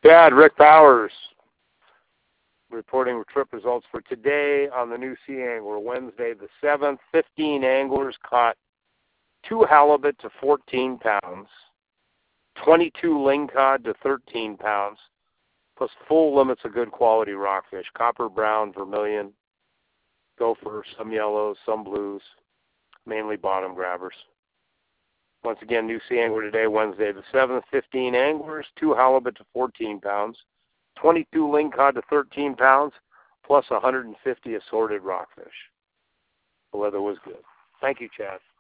Chad, Rick Powers, reporting trip results for today on the New Sea Angler, Wednesday the 7th. 15 anglers caught 2 halibut to 14 pounds, 22 lingcod to 13 pounds, plus full limits of good quality rockfish, copper, brown, vermilion, gopher, some yellows, some blues, mainly bottom grabbers. Once again, New Sea Angler today, Wednesday the 7th, 15 anglers, 2 halibut to 14 pounds, 22 lingcod to 13 pounds, plus 150 assorted rockfish. The weather was good. Thank you, Chad.